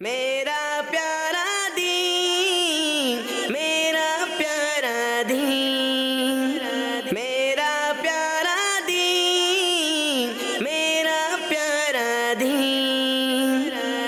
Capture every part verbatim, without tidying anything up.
मेरा प्यारा दीन, मेरा प्यारा दीन, मेरा प्यारा दीन, मेरा प्यारा दीन।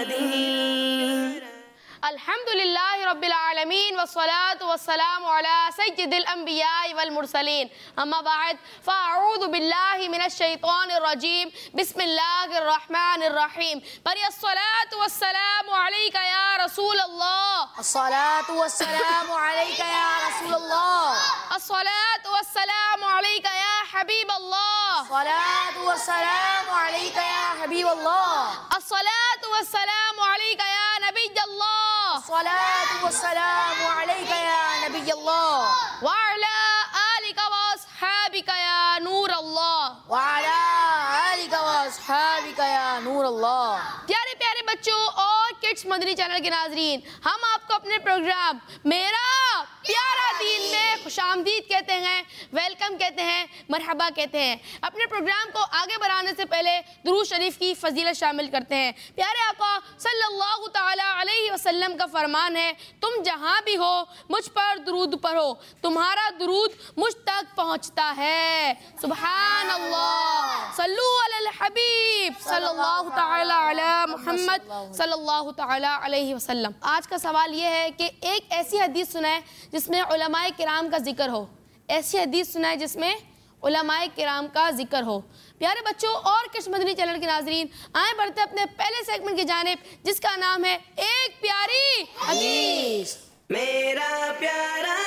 अल्हम्दुलिल्लाहि रब्बिल आलमीन वस्सलातु वस्सलामु अला सय्यिदिल अंबिया वल मुरसलीन, अम्मा बाद फ़अऊज़ु बिल्लाहि मिनश शैतानिर रजीम, बिस्मिल्लाहिर रहमानिर रहीम। पर अस्सलातु वस्सलामु अलैका या रसूल अल्लाह, अस्सलातु वस्सलामु अलैका या रसूल अल्लाह, अस्सलातु वस्सलामु अलैका या हबीब अल्लाह, अस्सलातु वस्सलामु अलैका या हबीब अल्लाह, अस्सलातु वस्सलामु अलैका या नबी अल्लाह, अस्सलातु वस्सलामु अलैका या नबी अल्लाह, व अला आलिका व अस्हाबिका या नूर अल्लाह, व अला आलिका व अस्हाबिका या नूर अल्लाह। प्यारे प्यारे बच्चों और किड्स मदनी चैनल के नाजरीन, हम आपको अपने प्रोग्राम मेरा प्यारा दीन में खुशामदीद कहते हैं, वेलकम कहते हैं, मरहबा कहते हैं। अपने प्रोग्राम को आगे बढ़ाने से पहले दुरूद शरीफ की फजीलत शामिल करते हैं। प्यारे आका सल्लल्लाहु ताला अलैहि वसल्लम का फरमान है, तुम जहाँ भी हो मुझ पर दुरूद पढ़ो, तुम्हारा दुरूद मुझ तक पहुँचता है। सुभान अल्लाह, सल्लु अलल हबीब सल्लल्लाहु ताला अला मुहम्मद सल्लल्लाहु ताला अलैहि वसल्लम। आज का सवाल ये है कि एक ऐसी हदीस सुनाए जिसमें उलमाए किराम का जिक्र हो, ऐसी हदीस सुनाए जिसमें उलमाए किराम का जिक्र हो। प्यारे बच्चों और किड्स मदनी चैनल के नाजरीन, आए बढ़ते अपने पहले सेगमेंट की जानिब जिसका नाम है एक प्यारी हदीस। मेरा प्यारा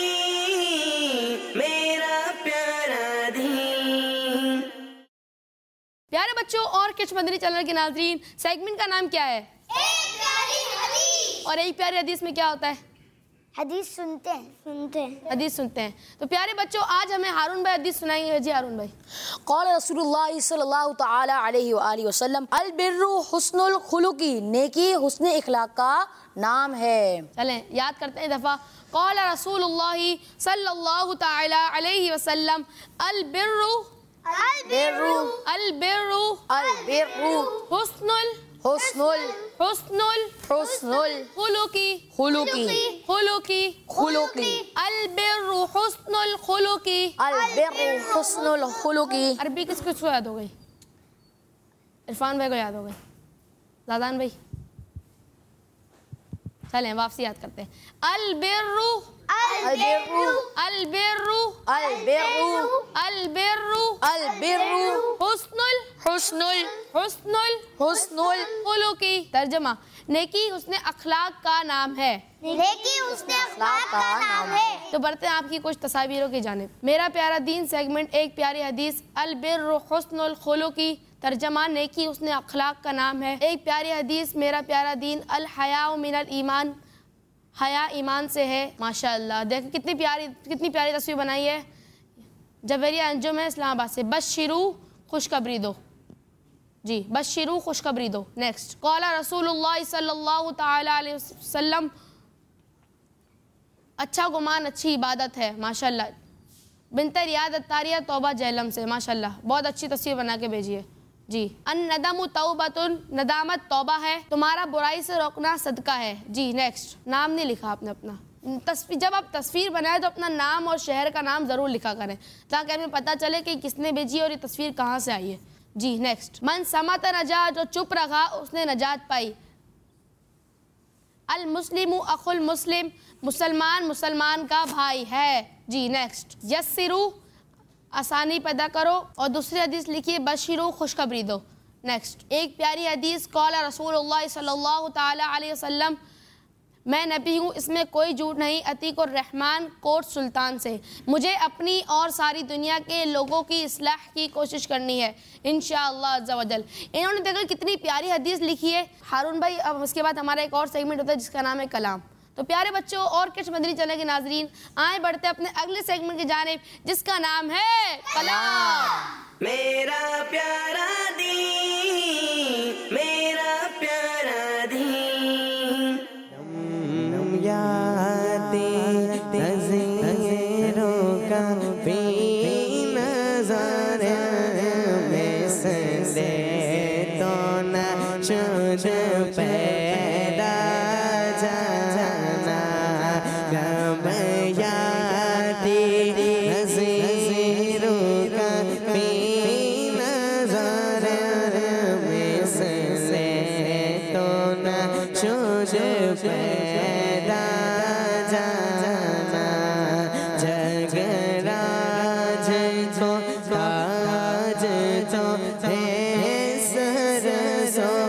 दीन, मेरा प्यारा दीन। प्यारे बच्चों और किड्स मदनी चैनल के नाजरीन, सेगमेंट का नाम क्या है? एक प्यारी हदीस। और एक प्यारी हदीस में क्या होता है? हदीस सुनते हैं सुनते हैं हदीस सुनते हैं। तो प्यारे बच्चों आज हमें हारून भाई हदीस सुनाएंगे। जी हारून भाई। क़ाल रसूलुल्लाह सल्लल्लाहु तआला अलैहि व आलिहि वसल्लम, अल बिर्रु हुस्नुल खुलुकी, नेकी हुस्न इखलाक का नाम है। चलें याद करते हैं दफा। क़ाल रसूलुल्लाह सल्लल्लाहु तआला अलैहि वसल्लम, अल बिर्रु अल बिर्रु अल बिर्रु अल बिर्रु हुस्नुल हुस्नुल हुस्नुल हुस्नुल खुलुकी खुलुकी खुलुकी खुलुकी अल बिर्रु हुस्नुल खुलुकी। अल बिर्रु हुस्नुल खुलुकी। अरबी किस किसको याद हो गई? इरफान भाई को याद हो गई। ज़ादान भाई चलें वापसी याद करते हैं। अल बिर्रु अल बिर्रु अल बिर्रु अल बिर्रु अल बिर्रु अल बिर्रु हुस्नुल हुस्नुल हुस्नुल हुस्नुल खुलुकी। तर्जमा, नेकी हुस्न अखलाक का नाम है। नेकी उसने अखलाक का नाम है। तो बढ़ते हैं आपकी कुछ तस्वीरों की जानिब। मेरा प्यारा दीन सेगमेंट एक प्यारी हदीस, अल बिर्रु हुस्नुल खुलुकी। तर्जमा, नेकी हुस्न अखलाक का नाम है। एक प्यारी हदीस, मेरा प्यारा दीन, अल हयाउ मिनल ईमान, हया ईमान से है। माशाअल्लाह, देखो कितनी प्यारी कितनी प्यारी तस्वीर बनाई है। जवेरिया अंजुम है इस्लामाबाद से। बशिरू खुशखबरी दो। जी बशिरू खुशखबरी दो। नेक्स्ट, क़ाला रसूलुल्लाह सल्लल्लाहु ताला अलैहि वसल्लम, अच्छा गुमान अच्छी इबादत है। माशाअल्लाह। बिनते रियाद अत्तारिया तौबा जहलम से। माशाअल्लाह, बहुत अच्छी तस्वीर बना के भेजी है। जी, अन नदमु तौबतुन, नदामत तौबा है, तुम्हारा बुराई से रोकना सदका है। जी नेक्स्ट, नाम नहीं लिखा आपने अपना। तस्वीर जब आप तस्वीर बनाए तो अपना नाम और शहर का नाम ज़रूर लिखा करें ताकि हमें पता चले कि किसने भेजी है और ये तस्वीर कहाँ से आई है। जी नेक्स्ट, मन समत नजा, जो चुप रखा उसने नजात पाई। अल मुस्लिमु अखुल मुस्लिम, मुसलमान मुसलमान का भाई है। जी नेक्स्ट, यस्सिरू, आसानी पैदा करो। और दूसरी हदीस लिखिए बशीरू, खुशखबरी दो। नेक्स्ट, एक प्यारी हदीस, क़ाला रसूलुल्लाह सल्लल्लाहु ताला अलैहि वसल्लम, मैं नबी हूँ, इसमें कोई झूठ नहीं, अतीक और रहमान कोट सुल्तान से। मुझे अपनी और सारी दुनिया के लोगों की इस्लाह की कोशिश करनी है इंशाअल्लाह अज़्ज़ा वजल। इन्होंने देखो कितनी प्यारी हदीस लिखी है। हारून भाई, अब उसके बाद हमारा एक और सेगमेंट होता है जिसका नाम है कलाम। तो प्यारे बच्चों और किड्स मदनी चैनल के नाजरीन, आए बढ़ते अपने अगले सेगमेंट की जानिब जिसका नाम है कलाम। मेरा प्यारा दीन, मेरा प्यारा दीन। यादें नज़ीरों का भी नज़ारे में से तो न छूट पैदा पैदा जाना जगराज को ताज तो है सरसो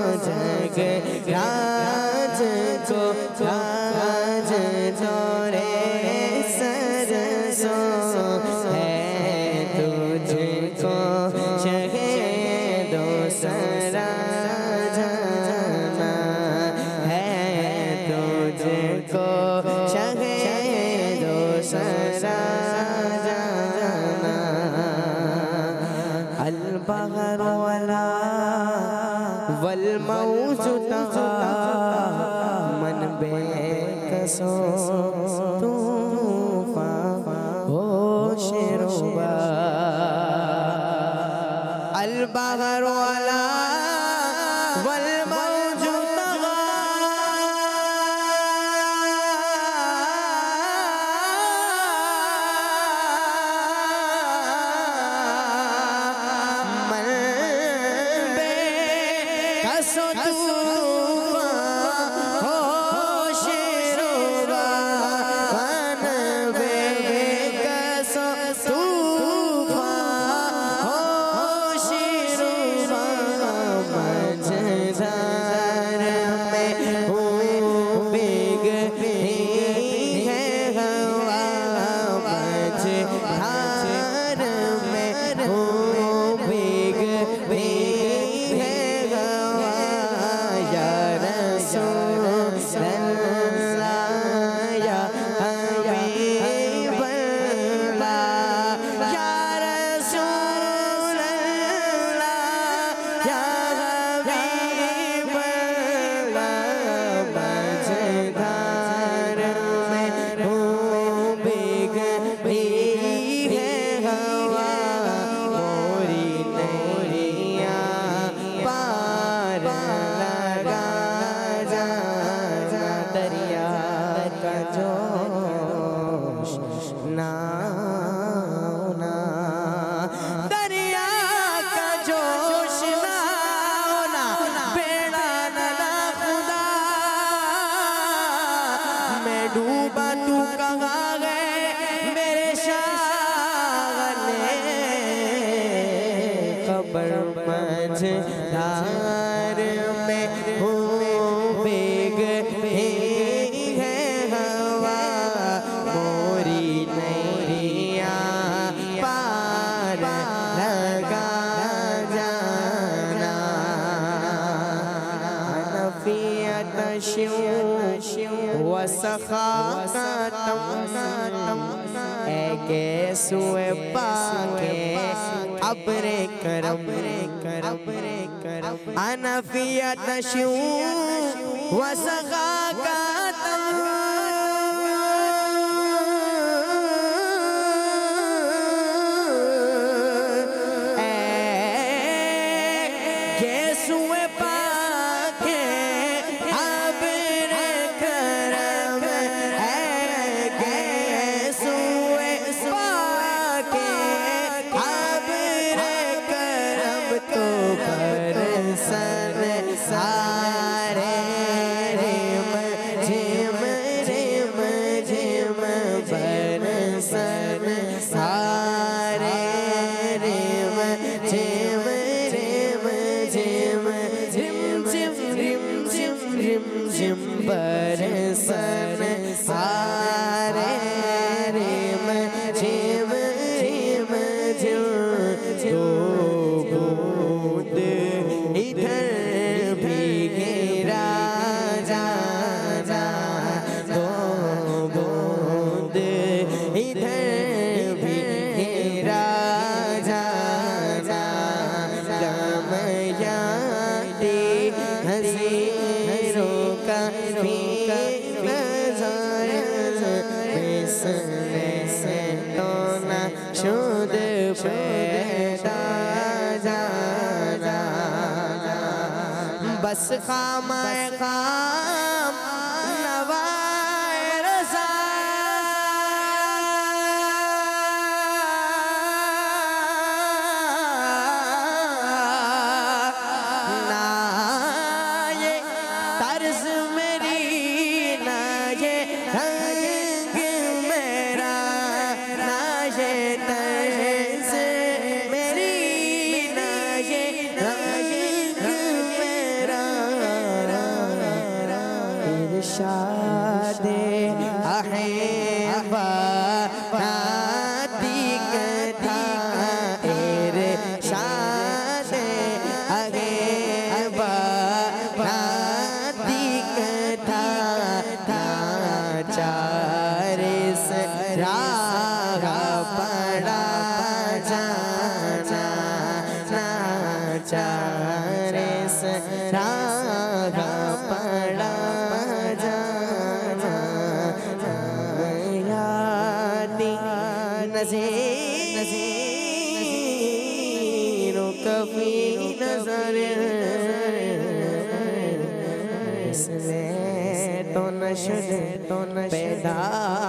जगराज को ताज तो रे सरसो है तुझको शहीदो सरा जाना है तुझको शहीदो सरा जाना अल बहर वाला वल मौजूदा मन बेकसो तूफान होश रुबा अल बहर वाला वल मौजूदा मन बेकसो तूफान होश रुबा मन बेकसो तूफान होश रुबा मझधार में हूँ भीग रही है हवा मझधार में हूँ भीग रही है हवा या रसूलल्लाह या हबीबल्लाह या रसूलल्लाह या हबीबल्लाह मझधार में हूँ भीग रही है हवा मोरी नैया पार लगा जाना दरिया का जोश ना ना दरिया का जोश ना ना बेड़ा ना खुदा मैं डूबा तू कहाँ गए मेरे शागले खबर मझधार में हूँ भीग रही है हवा मोरी नैया पार लगा जाना हनफियत शिव वसखातम ए गेसुए पाके अबरे करम करम करम हनफियत शिव वसखातम गेसुए पाके अबरे करम है गेसुए पाके अबरे करम तो बरसन सारे रिम झिम झिम झिम बरसन सारे रिम झिम झिम झिम झिम झिम रिम झिम रिम झिम बरसन सारे रिम झिम रिम झिम दो बूंद इधर भी गिरा जाना दो बूंद इधर भी गिरा जाना गम यादी हज़ीरों का भी नज़र बिसने से तो न शुद्ध पैदा जाना बस खामाए खाम नवाए रज़ा ना ये तर्ज में इरशाद अहबा नातिक था इरशाद अहबा नातिक था था चार राह पड़ा जाना ना चार राह पड़ा जाना यादी नज़ीर नज़ीरों कभी नजर इसलिए तो नशद तो नशद पैदा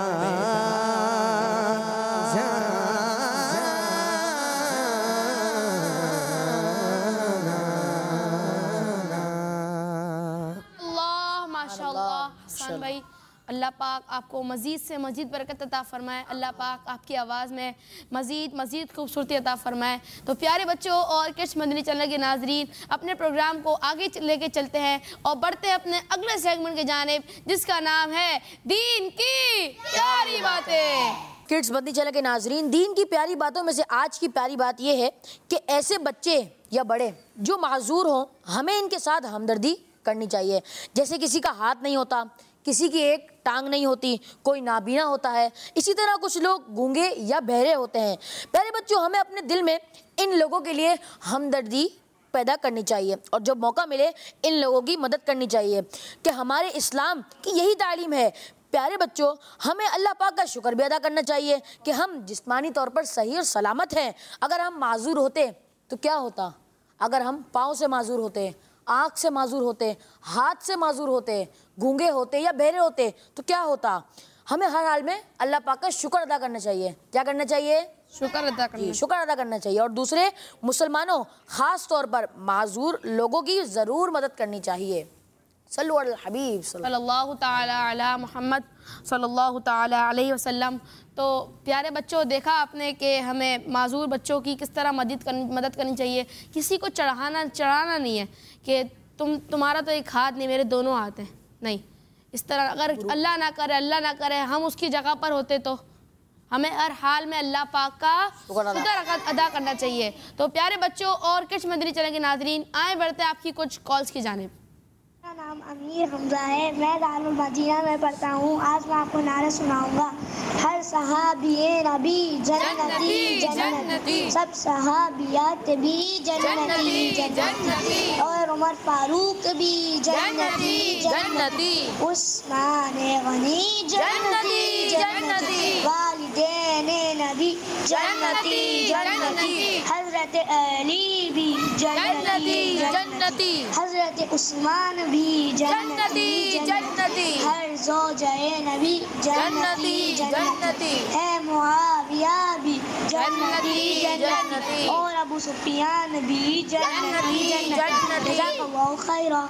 भाई अल्लाह पाक आपको मज़ीद से मज़ीद बरकत अता फ़रमाए। अल्लाह पाक आपकी आवाज़ में मज़ीद मज़ीद खूबसूरती अता फ़रमाए। तो प्यारे बच्चों और किड्स मदनी चैनल के नाजरीन, अपने प्रोग्राम को आगे लेके चलते हैं और बढ़ते हैं अपने अगले सेगमेंट के जानिब, जिसका नाम है दीन की प्यारी बातें। किड्स मदनी चैनल के नाजरीन, दीन की प्यारी बातों में से आज की प्यारी बात यह है कि ऐसे बच्चे या बड़े जो माजूर हों, हमें इनके साथ हमदर्दी करनी चाहिए। जैसे किसी का हाथ नहीं होता, किसी की एक टांग नहीं होती, कोई नाबीना होता है, इसी तरह कुछ लोग गूंगे या बहरे होते हैं। प्यारे बच्चों, हमें अपने दिल में इन लोगों के लिए हमदर्दी पैदा करनी चाहिए और जब मौका मिले इन लोगों की मदद करनी चाहिए कि हमारे इस्लाम की यही तालीम है। प्यारे बच्चों, हमें अल्लाह पाक का शुक्र भी अदा करना चाहिए कि हम जिस्मानी तौर पर सही और सलामत हैं। अगर हम माजूर होते तो क्या होता? अगर हम पाँव से माजूर होते, आँख से माजूर होते, हाथ से माजूर होते, गूंगे होते या बहरे होते तो क्या होता? हमें हर हाल में अल्लाह पाक का शुक्र अदा करना चाहिए। क्या करना चाहिए? शुक्र अदा करना शुक्र अदा करना चाहिए। और दूसरे मुसलमानों, खास तौर पर माजूर लोगों की ज़रूर मदद करनी चाहिए। सल्लु अल हबीब सल्लल्लाहु ताला अला मुहम्मद सल्लल्लाहु ताला अलैहि वसल्लम। तो प्यारे बच्चों, देखा आपने कि हमें माजूर बच्चों की किस तरह मदद करनी मदद करनी चाहिए। किसी को चढ़ाना चढ़ाना नहीं है कि तुम तुम्हारा तो एक हाथ नहीं, मेरे दोनों हाथ हैं, नहीं। इस तरह अगर अल्लाह ना करे अल्लाह ना करे हम उसकी जगह पर होते तो हमें हर हाल में अल्लाह पाक का शुक्र अदा करना चाहिए। तो प्यारे बच्चों और किड्स मदनी चैनल के नाजरीन, आए बढ़ते हैं आपकी कुछ कॉल्स की जानिब। मेरा नाम अमीर हमजा है, मैं दारुल मदीना में पढ़ता हूँ। आज मैं आपको नारे सुनाऊंगा। हर सहाबिये नबी जन्नती जन्नती, सब सहाबियात भी जन्नती जन्नती, और उमर फारूक भी जन्नती जन्नती, उस्मान गनी जन्नती जन्नती, वालिदैन नबी जन्नती जन्नती, हजरत अली भी जन्नती जन्नती, हजरत उस्मान भी जन्नती जन्नती, हर ज़ौजाए नबी जन्नती जन्नती, है मुआविया भी जन्नती जन्नती, और अबू सुफियान भी जन्नती जन्नती। जज़ाकल्लाहु खैरा।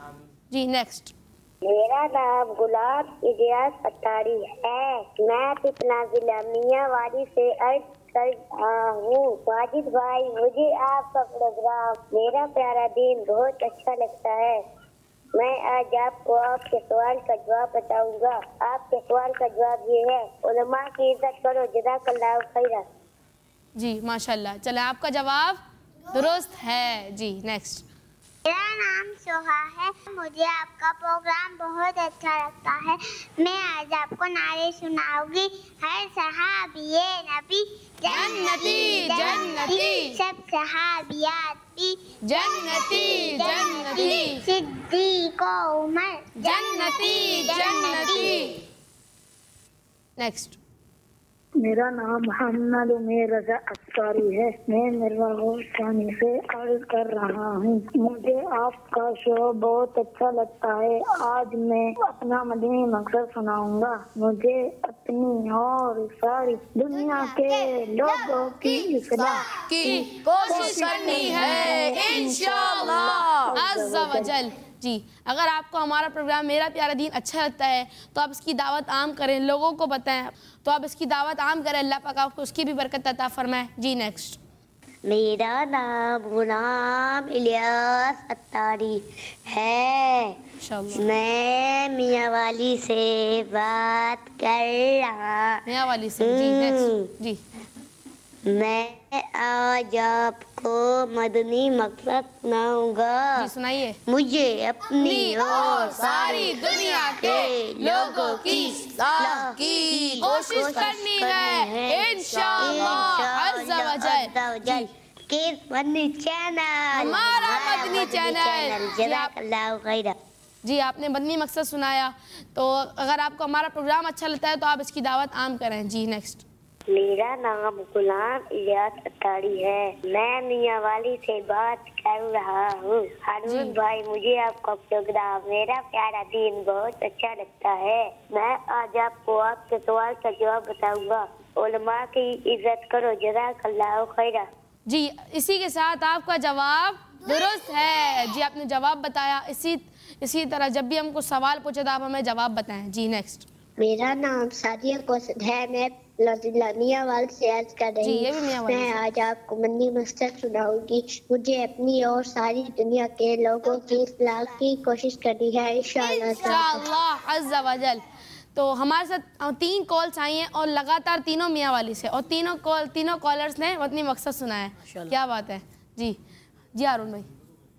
जी नेक्स्ट। मेरा नाम गुलाब इलियास अत्तारी है, मैं पिपला जिला मियांवाड़ी से अर्ज कर रहा हूँ। वाजिद भाई, मुझे आपका प्रोग्राम मेरा प्यारा दीन बहुत अच्छा लगता है। मैं आज आपको आपके सवाल का जवाब बताऊंगा। आपके सवाल का जवाब ये है, उलमा की इज्जत करो, जज़ाकल्लाहु खैरा। जी माशाल्लाह, चले आपका जवाब दुरुस्त है। जी नेक्स्ट। मेरा नाम सोहा है, मुझे आपका प्रोग्राम बहुत अच्छा लगता है। मैं आज आपको नारे सुनाऊंगी। हर सहाबिये नबी जन्नती जन्नती, सब सहाबियात भी जन्नती जन्नती, सिद्दीक़ उमर जन्नती जन्नती। नेक्स्ट। मेरा नाम मोहम्मद उमेर रजा अख्तारी है, मैं मिर्वानी से अर्ज कर रहा हूँ। मुझे आपका शो बहुत अच्छा लगता है। आज मैं अपना मदनी मकसद सुनाऊंगा। मुझे अपनी और सारी दुनिया के लोगों की इस्लाह की कोशिश करनी है इंशाअल्लाह अज़्ज़ा वजल। जी, अगर आपको हमारा प्रोग्राम मेरा प्यारा दीन अच्छा लगता है तो आप इसकी दावत आम करें, लोगों को बताएं, तो आप इसकी दावत आम करें। अल्लाह पाक आपको उसकी भी बरकत अता फरमाए। जी नेक्स्ट। मेरा नाम गुलाम इलियास अत्तारी है। माशाल्लाह। मैं मियाँ वाली से बात कर रहा मियाँ वाली से। जी नेक्स्ट। जी मैं आज आपको मदनी मकसद सुनाऊंगा। जी सुनाइए। मुझे अपनी और सारी दुनिया के लोगों की इस्लाह की कोशिश करनी है इंशाअल्लाह अज़्ज़ा वजल। किस मदनी चैनल, हमारा मदनी चैनल। जज़ाकल्लाहु खैरा। जी आपने मदनी मकसद सुनाया, तो अगर आपको हमारा प्रोग्राम अच्छा लगता है तो आप इसकी दावत आम करें। जी नेक्स्ट। मेरा नाम गुलाम इलियास अत्तारी है। मैं मियाँ वाली से बात कर रहा हूँ। हारून भाई, मुझे आपका प्रोग्राम मेरा प्यारा दीन बहुत अच्छा लगता है। मैं आज आपको आपके सवाल का जवाब बताऊंगा। उलमा की इज्जत करो, जज़ाकल्लाहु खैरा। जी इसी के साथ आपका जवाब दुरुस्त है। जी आपने जवाब बताया। इसी इसी तरह जब भी हमको सवाल पूछे तो आप हमें जवाब बताएं। जी नेक्स्ट। मेरा नाम सादिया कोसद है। मैं मियाँ वाली से अर्ज कर रही जी, ये भी मियाँ वाली मैं से। आज आपको मदनी मकसद सुनाऊंगी। मुझे अपनी और सारी दुनिया के लोगों की इस्लाह की कोशिश करनी है इंशाअल्लाह। इंशाअल्लाह अज़्ज़ा वजल। तो हमारे साथ तीन कॉल्स आई हैं और लगातार तीनों मियाँ वाली से, और तीनों कॉल तीनों कॉलर्स ने मदनी मकसद सुनाया है। क्या बात है। जी जी हारून भाई।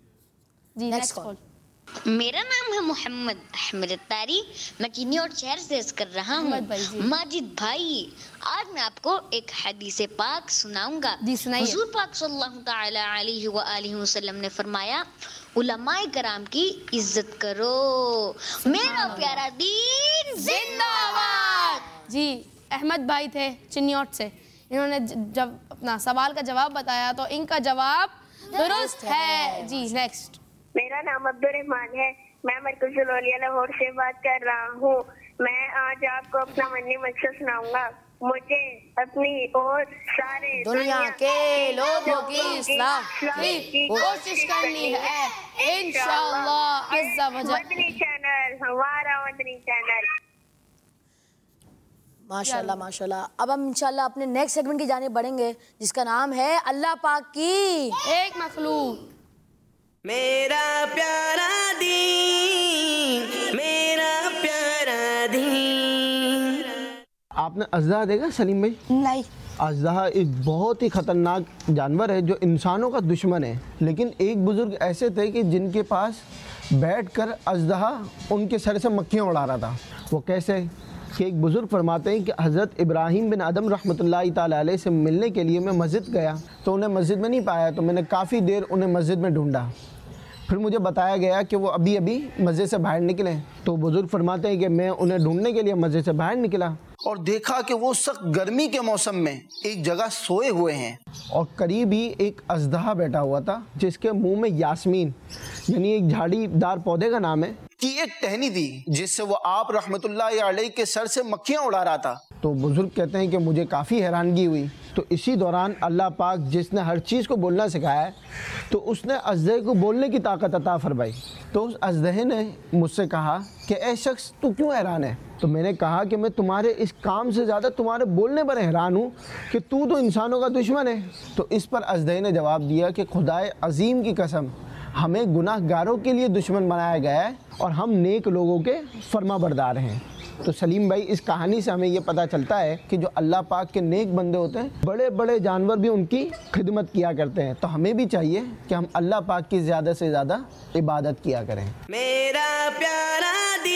जी नेक्स्ट कॉल। मेरा नाम है मोहम्मद अहमद अत्तारी। मैं किन्नी और शहर से अर्ज कर रहा हूँ। अहमद भाई, जी। माजिद भाई, आज मैं आपको एक हदीस पाक सुनाऊंगा। जी, सुनाइए। हुजूर पाक सल्लल्लाहु तआला अलैहि व आलिहि वसल्लम ने फरमाया, उलमाए कराम की इज्जत करो, मेरा प्यारा दीन जिंदाबाद। जी अहमद भाई थे चिन्नियोट से। इन्होंने ज- जब अपना सवाल का जवाब बताया तो इनका जवाब दुरुस्त है। जी नेक्स्ट। मेरा नाम अब्दुर्रहमान है। मैं मरकज़ुल औलिया लाहौर से बात कर रहा हूँ। मैं आज आपको अपना मदनी मकसद सुनाऊंगा। मुझे अपनी और सारे दुनिया के लोगों की इस्लाह की कोशिश करनी है इंशाअल्लाह अज़्ज़ा वजल। मदनी चैनल, हमारा मदनी चैनल। माशाल्लाह माशाल्लाह। अब हम इंशाल्लाह अपने नेक्स्ट सेगमेंट की जाने बढ़ेंगे, जिसका नाम है अल्लाह पाक की एक मखलूक। मेरा प्यारा दीन, मेरा प्यारा दीन। आपने अज़दा देखा सलीम भाई? नहीं। अज़दा एक बहुत ही ख़तरनाक जानवर है जो इंसानों का दुश्मन है। लेकिन एक बुज़ुर्ग ऐसे थे कि जिनके पास बैठकर अज़दा उनके सर से मक्खियाँ उड़ा रहा था। वो कैसे कि एक बुज़ुर्ग फरमाते हैं कि हज़रत इब्राहीम बिन आदम रहमतुल्लाहि ताला अलैह से मिलने के लिए मैं मस्जिद गया तो उन्हें मस्जिद में नहीं पाया, तो मैंने काफ़ी देर उन्हें मस्जिद में ढूंढा। फिर मुझे बताया गया कि वो अभी अभी मस्जिद से बाहर निकले। तो बुज़ुर्ग फरमाते हैं कि मैं उन्हें ढूंढने के लिए मस्जिद से बाहर निकला और देखा कि वो सख्त गर्मी के मौसम में एक जगह सोए हुए हैं और करीब ही एक अज़दा बैठा हुआ था जिसके मुंह में यास्मीन यानी एक झाड़ीदार पौधे का नाम है कि एक टहनी थी जिससे वो आप रहमतुल्लाहि अलैहि के सर से मक्खियाँ उड़ा रहा था। तो बुज़ुर्ग कहते हैं कि मुझे काफ़ी हैरानगी हुई। तो इसी दौरान अल्लाह पाक जिसने हर चीज़ को बोलना सिखाया है तो उसने अज़दहे को बोलने की ताकत अता फरमाई। तो उस अज़दहे ने मुझसे कहा कि ऐ शख्स तू क्यों हैरान है? तो मैंने कहा कि मैं तुम्हारे इस काम से ज़्यादा तुम्हारे बोलने पर हैरान हूँ कि तू तो इंसानों का दुश्मन है। तो इस पर अज़दहे ने जवाब दिया कि खुदाए अज़ीम की कसम, हमें गुनाहगारों के लिए दुश्मन बनाया गया है और हम नेक लोगों के फर्माबरदार हैं। तो सलीम भाई, इस कहानी से हमें ये पता चलता है कि जो अल्लाह पाक के नेक बंदे होते हैं, बड़े बड़े जानवर भी उनकी खिदमत किया करते हैं। तो हमें भी चाहिए कि हम अल्लाह पाक की ज़्यादा से ज़्यादा इबादत किया करें। मेरा प्यारा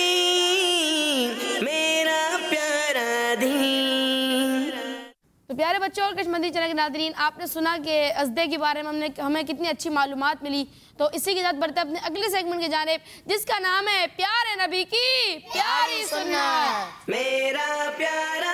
दीन, मेरा प्यारा दीन। तो प्यारे बच्चों और कश्मीरी चैनल के नाज़रीन, आपने सुना कि अज़दे के बारे में हमने हमें कितनी अच्छी मालूमात मिली। तो इसी के साथ बढ़ते हैं अपने अगले सेगमेंट की जानिब, जिसका नाम है प्यारे नबी की प्यारी सुन्नत। मेरा प्यारा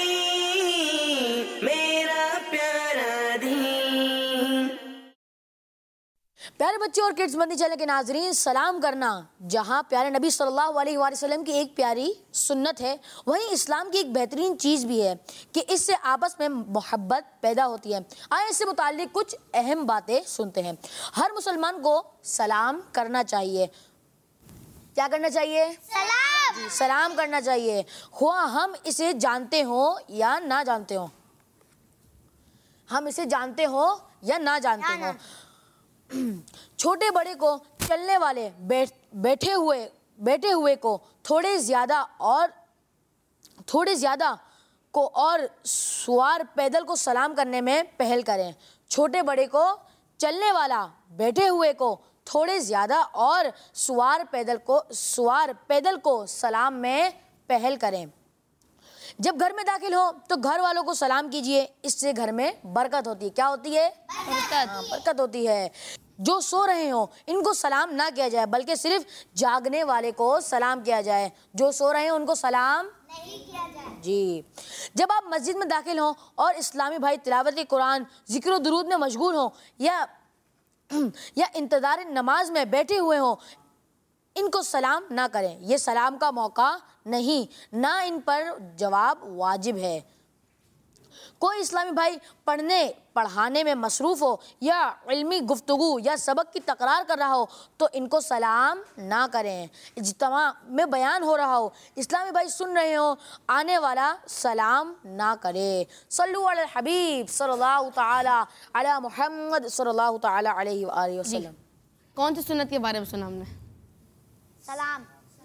दीन, मेरा प्यारा दीन। प्यारे बच्चों और किड्स मदनी चैनल के नाजरीन, सलाम करना जहाँ प्यारे नबी सल्लल्लाहु अलैहि वसल्लम की एक प्यारी सुन्नत है, वहीं इस्लाम की एक बेहतरीन चीज़ भी है कि इससे आपस में मोहब्बत पैदा होती है। आए इससे मुताल्लिक कुछ अहम बातें सुनते हैं। हर मुसलमान को सलाम करना चाहिए। क्या करना चाहिए? सलाम। सलाम करना चाहिए, हुआ हम इसे जानते हो या ना जानते हो। हम इसे जानते हो या ना जानते हो। छोटे बड़े को चलने वाले बैठ बैठे हुए बैठे हुए को थोड़े ज़्यादा और थोड़े ज़्यादा को और सवार पैदल को सलाम करने में पहल करें। छोटे बड़े को चलने वाला बैठे हुए को थोड़े ज़्यादा और सवार पैदल को सवार पैदल को सलाम में पहल करें। जब घर में दाखिल हो तो घर वालों को सलाम कीजिए, इससे घर में बरकत होती है। क्या होती है? बरकत। हाँ, बरकत होती है। जो सो रहे हो इनको सलाम ना किया जाए, बल्कि सिर्फ जागने वाले को सलाम किया जाए। जो सो रहे हैं उनको सलाम नहीं किया जाए जी। जब आप मस्जिद में दाखिल हो और इस्लामी भाई तिलावत कुरान, जिक्र दुरूद में मशगूल हो या या इंतजार नमाज में बैठे हुए हो, इनको सलाम ना करें। ये सलाम का मौका नहीं, ना इन पर जवाब वाजिब है। कोई इस्लामी भाई पढ़ने पढ़ाने में मसरूफ़ हो या इल्मी गुफ्तगू या सबक की तकरार कर रहा हो तो इनको सलाम ना करें। इज्तिमा में बयान हो रहा हो, इस्लामी भाई सुन रहे हो, आने वाला सलाम ना करे। सल्लु अला हबीब सल्लल्लाहु तआला अला मुहम्मद सल्लल्लाहु तआला अलैहि व आलिहि वसल्लम। कौन सी सुन्नत के बारे में सुना हमने? सलाम।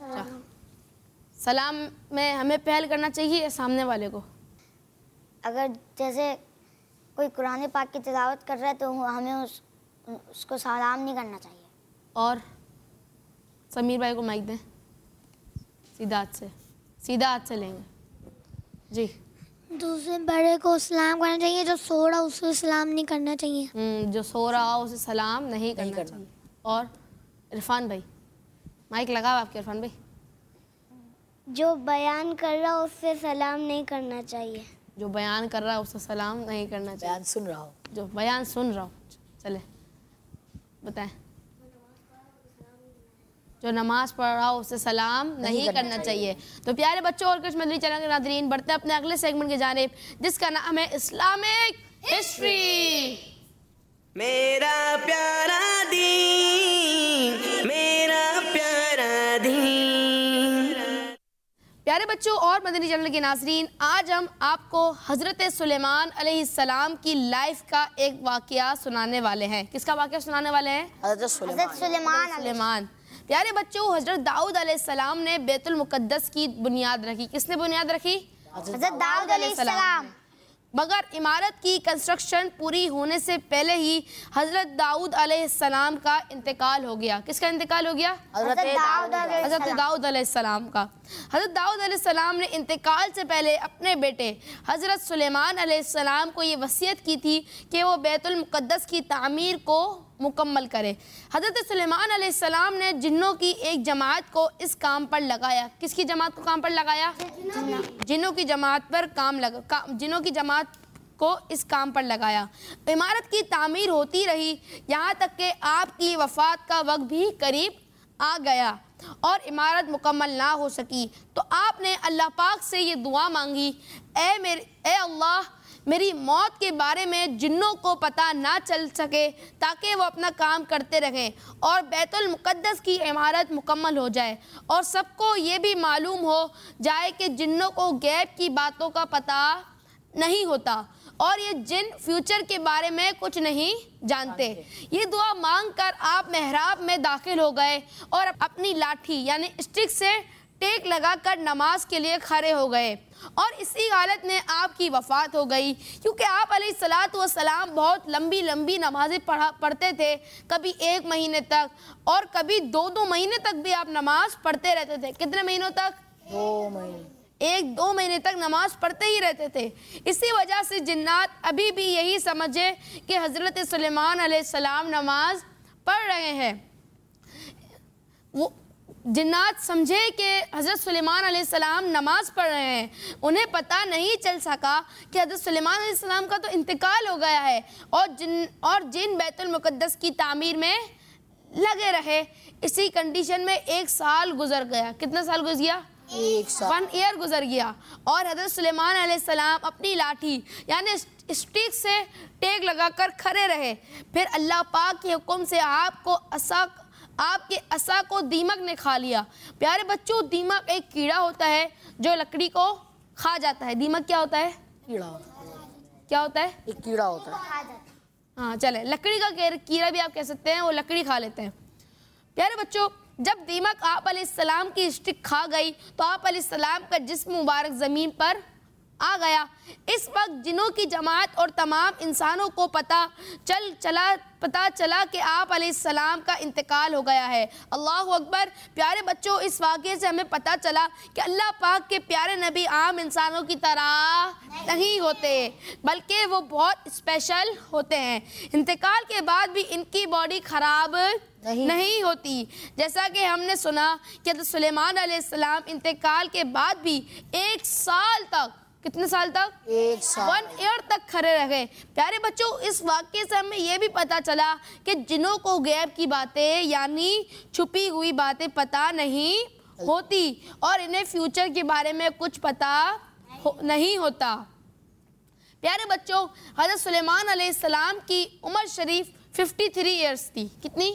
सलाम में हमें पहल करना चाहिए सामने वाले को। अगर जैसे कोई कुरान पाक की तिलावत कर रहा है तो हमें उस उसको सलाम नहीं करना चाहिए। और समीर भाई को माइक दें, सीधा हाथ से सीधा हाथ से लेंगे जी। दूसरे बड़े को सलाम करना चाहिए, जो सो रहा उसे सलाम नहीं करना चाहिए। हम्म, जो सो रहा हो उसे सलाम नहीं करना, नहीं करना चाहिए। और इरफान भाई, माइक लगाओ आपके इरफान भाई। जो बयान कर रहा हो उससे सलाम नहीं करना चाहिए। जो बयान कर रहा है उसे सलाम नहीं करना चाहिए। बयान सुन रहा हो, जो बयान सुन रहा हो, चले बताएं। जो नमाज पढ़ रहा हो उसे सलाम नहीं, नहीं करना, करना चाहिए। चाहिए। तो प्यारे बच्चों और कुछ मदनी चैनल के नाज़रीन, बढ़ते हैं अपने अगले सेगमेंट की जानिब, जिसका नाम है इस्लामिक हिस्ट्री। मेरा प्यारा दीन, मेरा प्यारा दीन। प्यारे बच्चों और मदनी चैनल के नाज़रीन, आज हम आपको हज़रत सुलेमान अलैहिस्सलाम की लाइफ का एक वाक़या सुनाने वाले हैं। किसका वाक़या सुनाने वाले हैं? हज़रत सुलेमान। सुलेमान। प्यारे बच्चों, हज़रत दाऊद अलैहिस्सलाम ने बैतुल मुक़द्दस की बुनियाद रखी। किसने बुनियाद रखी? हज़रत दाऊद अलैहिस्सलाम। मगर इमारत की कंस्ट्रक्शन पूरी होने से पहले ही हज़रत दाऊद अलैहिस्सलाम का इंतकाल हो गया। किसका इंतकाल हो गया? हज़रत दाऊद अलैहिस्सलाम का। हज़रत दाऊद अलैहिस्सलाम ने इंतकाल से पहले अपने बेटे हज़रत सुलेमान अलैहिस्सलाम को ये वसीयत की थी कि वो बैतुल मुक़द्दस की तामीर को मुकम्मल करे। हज़रत सुलेमान अलैहिस्सलाम ने जिन्नों की एक जमात को इस काम पर लगाया। किसकी जमात को काम पर लगाया? जिन्नों की जमात पर काम लगा का, जिन्नों की जमात को इस काम पर लगाया। इमारत की तामीर होती रही, यहाँ तक कि आपकी वफ़ात का वक्त भी करीब आ गया और इमारत मुकम्मल ना हो सकी। तो आपने अल्लाह पाक से ये दुआ मांगी, ए मेरे ए अल्लाह, मेरी मौत के बारे में जिन्नों को पता ना चल सके ताकि वो अपना काम करते रहें और बैतुल मुक़द्दस की इमारत मुकम्मल हो जाए और सबको ये भी मालूम हो जाए कि जिन्नों को गैब की बातों का पता नहीं होता और ये जिन फ्यूचर के बारे में कुछ नहीं जानते। ये दुआ मांगकर आप मेहराब में दाखिल हो गए और अपनी लाठी यानी स्टिक से टेक लगाकर नमाज के लिए खड़े हो गए और इसी हालत में आपकी वफ़ात हो गई, क्योंकि आप अलैहिस्सलातु वस्सलाम बहुत लंबी लंबी नमाज़ें पढ़ा पढ़ते थे, कभी एक महीने तक और कभी दो दो महीने तक भी आप नमाज पढ़ते रहते थे। कितने महीनों तक? दो महीने एक दो महीने तक नमाज पढ़ते ही रहते थे। इसी वजह से जिन्नात अभी भी यही समझे कि हज़रत सुलेमान अलैहिस्सलाम नमाज पढ़ रहे हैं। वो जिन्नात समझे कि हज़रत सुलेमान अलैहिस्सलाम नमाज पढ़ रहे हैं। उन्हें पता नहीं चल सका कि हज़रत सुलेमान अलैहिस्सलाम का तो इंतकाल हो गया है और जिन और जिन बैतुल मुक़द्दस की तामीर में लगे रहे। इसी कंडीशन में एक साल गुजर गया। कितना साल गुजर गया? एक साल, वन ईयर गुजर गया और हज़रत सुलेमान अलैहिस्सलाम अपनी लाठी यानी स्टिक से टेक लगाकर खड़े रहे। फिर अल्लाह पाक के हुक्म से आपको असा आपके असा को दीमक ने खा लिया। प्यारे बच्चों, दीमक एक कीड़ा होता है जो लकड़ी को खा जाता है। दीमक क्या होता है? कीड़ा होता है। क्या होता है? एक कीड़ा होता है। हाँ चले, लकड़ी का कीड़ा भी आप कह सकते हैं, वो लकड़ी खा लेते हैं। प्यारे बच्चों, जब दीमक आप अलैहिस्सलाम की स्टिक खा गई तो आप अलैहिस्सलाम का जिस्म मुबारक ज़मीन पर आ गया। इस वक्त जिन्नों की जमात और तमाम इंसानों को पता चल चला पता चला कि आप अलैहिस्सलाम का इंतकाल हो गया है। अल्लाह अकबर। प्यारे बच्चों, इस वाक़े से हमें पता चला कि अल्लाह पाक के प्यारे नबी आम इंसानों की तरह नहीं होते, बल्कि वो बहुत स्पेशल होते हैं। इंतकाल के बाद भी इनकी बॉडी ख़राब नहीं।, नहीं होती। जैसा कि हमने सुना कि हज़रत सुलेमान अलैहिस्सलाम इंतकाल के बाद भी एक साल तक, कितने साल तक? एक साल, वन ईयर तक खड़े रह गए। प्यारे बच्चों, इस वाक़े से हमें यह भी पता चला कि जिन्हों को गैब की बातें यानी छुपी हुई बातें पता नहीं होती और इन्हें फ्यूचर के बारे में कुछ पता हो, नहीं होता। प्यारे बच्चों, हज़रत सुलेमान अलैहिस्सलाम की उम्र शरीफ तिरेपन ईयर्स थी। कितनी?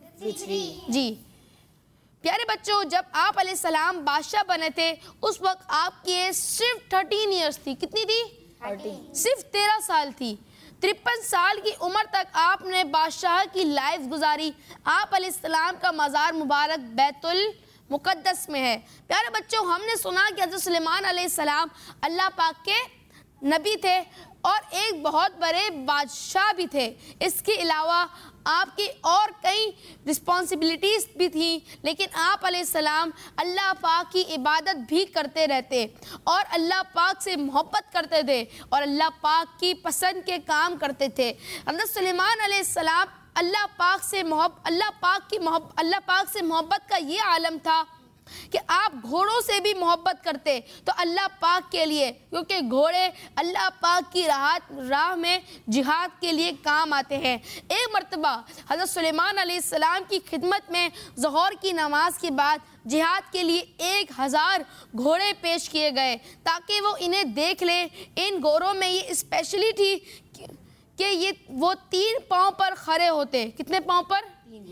जी। प्यारे बच्चों, जब आप अलैहिस्सलाम बादशाह बने थे उस वक्त आपकी एज सिर्फ थर्टीन ईयर्स थी। कितनी थी? थर्टीन। सिर्फ तेरह साल थी। तिरपन साल की उम्र तक आपने बादशाह की लाइफ गुजारी। आप अलैहिस्सलाम का मज़ार मुबारक बैतुल मुक़द्दस में है। प्यारे बच्चों, हमने सुना कि हज़रत सुलेमान अलैहिस्सलाम अल्लाह पाक के नबी थे और एक बहुत बड़े बादशाह भी थे। इसके अलावा आपकी और कई रिस्पॉन्सिबिलिटीज़ भी थी, लेकिन आप अलैहिस्सलाम अल्लाह पाक की इबादत भी करते रहते और अल्लाह पाक से मोहब्बत करते थे और अल्लाह पाक की पसंद के काम करते थे। हज़रत सुलेमान अलैहिस्सलाम अल्लाह पाक से मोहब्बत अल्लाह पाक की मोहब्बत अल्लाह पाक से मोहब्बत का ये आलम था कि आप घोड़ों से भी मोहब्बत करते तो अल्लाह पाक के लिए, क्योंकि घोड़े अल्लाह पाक की राह राह में जिहाद के लिए काम आते हैं। एक मर्तबा हज़रत सुलेमान अलैहिस्सलाम की खिदमत में ज़ोहर की नमाज के बाद जिहाद के लिए एक हज़ार घोड़े पेश किए गए ताकि वो इन्हें देख ले। इन घोड़ों में ये स्पेशली थी कि ये वो तीन पाँव पर खड़े होते। कितने पाँव पर?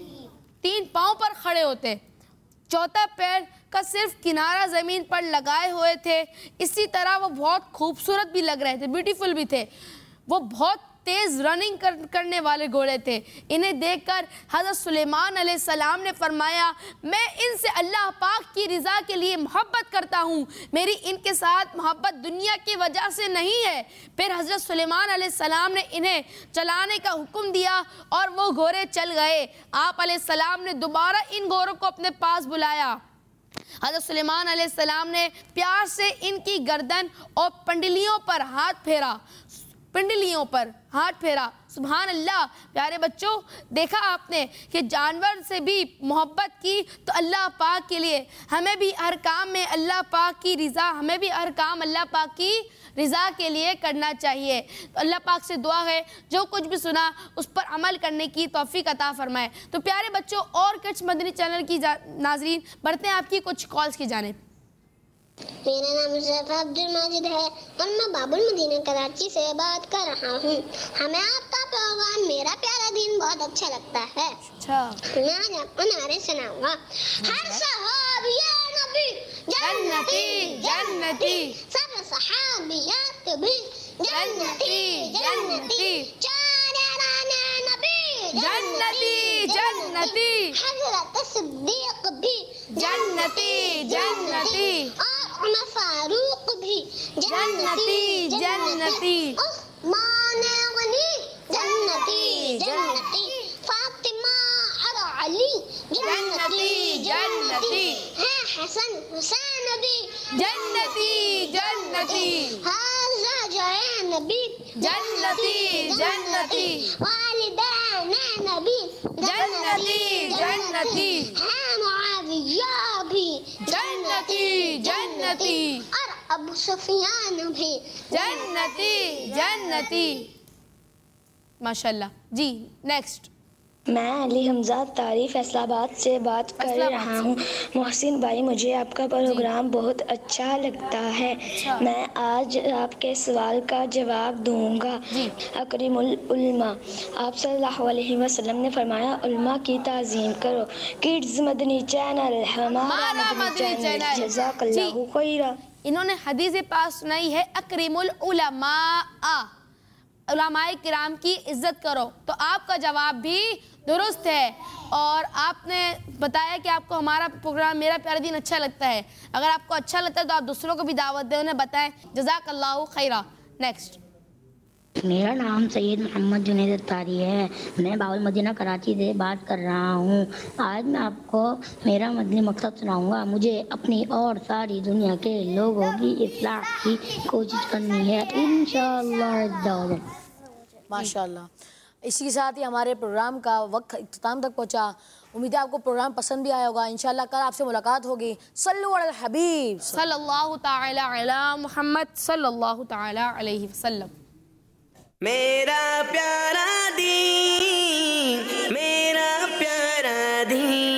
तीन पाँव पर खड़े होते। चौथा पैर का सिर्फ किनारा ज़मीन पर लगाए हुए थे। इसी तरह वो बहुत खूबसूरत भी लग रहे थे, ब्यूटीफुल भी थे। वो बहुत तेज़ रनिंग कर, करने वाले घोड़े थे। इन्हें देखकर हज़रत सुलेमान अलैहिस्सलाम ने फरमाया, मैं इनसे अल्लाह पाक की रज़ा के लिए मोहब्बत करता हूँ, मेरी इनके साथ मोहब्बत दुनिया की वजह से नहीं है। फिर हज़रत सुलेमान अलैहिस्सलाम ने इन्हें चलाने का हुक्म दिया और वो घोड़े चल गए। आप अलैहिस्सलाम ने दोबारा इन घोड़ों को अपने पास बुलाया। हज़रत सुलेमान अलैहिस्सलाम ने प्यार से इनकी गर्दन और पंडलियों पर हाथ फेरा पिंडलियों पर हाथ फेरा। सुभान अल्लाह। प्यारे बच्चों, देखा आपने कि जानवर से भी मोहब्बत की तो अल्लाह पाक के लिए। हमें भी हर काम में अल्लाह पाक की रज़ा हमें भी हर काम अल्लाह पाक की रज़ा के लिए करना चाहिए। तो अल्लाह पाक से दुआ है जो कुछ भी सुना उस पर अमल करने की तौफीक अता फरमाए। तो प्यारे बच्चों, और किड्स मदनी चैनल की नाज़रीन, बढ़ते हैं आपकी कुछ कॉल्स की जानिब। मेरा नाम मुस्तफा अब्दुल माजिद है और मैं बाबुल मदीना कराची से बात कर रहा हूँ। हमें आपका प्रोग्राम मेरा प्यारा दिन बहुत अच्छा लगता है। अच्छा। मैं आज आपको नारे सुनाऊंगा। हर सहाबिया नबी जन्नती जन्नती, सब सहाबियात भी जन्नती जन्नती, चारे राने नबी जन्नती जन्नती, हज़रत सिद्दीक भी जन्नती जन्नती, उमर फारूक भी जन्नती जन्नती, उस्मान गनी जन्नती जन्नती, फातिमा और अली जन्नती जन्नती, है हसन हुसैन भी जन्नती जन्नती, हाज़ा जैन भी जन्नती जन्नती, वालिदैन नबी जन्नती जन्नती, है मुआविया भी जन्नती जन्नती, और अबू सुफियान भी जन्नती जन्नती। माशाल्लाह जी। नेक्स्ट। मैं अली हमजा तारी फैसलाबाद से बात कर रहा हूँ। मोहसिन भाई, मुझे आपका प्रोग्राम बहुत अच्छा लगता है। अच्छा। मैं आज आपके सवाल का जवाब दूंगा। अकरीमुल उलमा, आप सल्लल्लाहु अलैहि वसल्लम ने फरमाया, उलमा की ताज़ीम करो। किड्स मदनी चैनल हमारा मदनी चैनल, जज़ाकल्लाहु खैरा। इन्होंने हदीस पास सुनाई है, अकरीमुल उलमा, उलमाए किराम की इज्जत करो। तो आपका जवाब भी दुरुस्त है और आपने बताया कि आपको हमारा प्रोग्राम मेरा प्यारा दीन अच्छा लगता है। अगर आपको अच्छा लगता है तो आप दूसरों को भी दावत दें, उन्हें बताएं। जज़ाकल्लाहु खैरा। नेक्स्ट। मेरा नाम सैयद मोहम्मद जुनैद अत्तारी है। मैं बाउल मदीना कराची से बात कर रहा हूँ। आज मैं आपको मेरा मदनी मकसद सुनाऊंगा। मुझे अपनी और सारी दुनिया के लोगों की इस्लाह की कोशिश करनी है इंशाअल्लाह। माशाअल्लाह। इसी के साथ ही हमारे प्रोग्राम का वक्त इख्तिताम तक पहुँचा। उम्मीद है आपको प्रोग्राम पसंद भी आया होगा। इंशाअल्लाह कल आपसे मुलाकात होगी। सल्लु अलल हबीब सल्लल्लाहु तआला अला मुहम्मद सल्लल्लाहु तआला अलैहि वसल्लम। मेरा प्यारा दीन, मेरा प्यारा दीन।